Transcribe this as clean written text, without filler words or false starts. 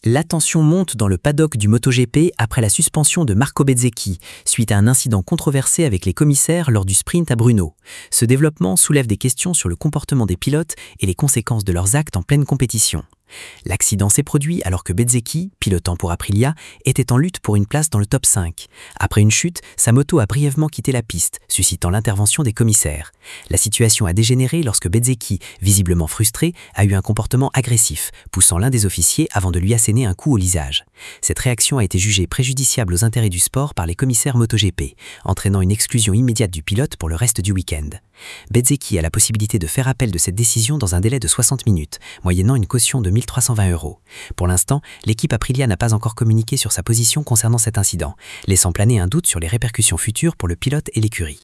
La tension monte dans le paddock du MotoGP après la suspension de Marco Bezzecchi, suite à un incident controversé avec les commissaires lors du sprint à Brno. Ce développement soulève des questions sur le comportement des pilotes et les conséquences de leurs actes en pleine compétition. L'accident s'est produit alors que Bezzecchi, pilotant pour Aprilia, était en lutte pour une place dans le top 5. Après une chute, sa moto a brièvement quitté la piste, suscitant l'intervention des commissaires. La situation a dégénéré lorsque Bezzecchi, visiblement frustré, a eu un comportement agressif, poussant l'un des officiers avant de lui asséner un coup au lisage. Cette réaction a été jugée préjudiciable aux intérêts du sport par les commissaires MotoGP, entraînant une exclusion immédiate du pilote pour le reste du week-end. Bezzecchi a la possibilité de faire appel de cette décision dans un délai de 60 minutes, moyennant une caution de 1 320 €. Pour l'instant, l'équipe Aprilia n'a pas encore communiqué sur sa position concernant cet incident, laissant planer un doute sur les répercussions futures pour le pilote et l'écurie.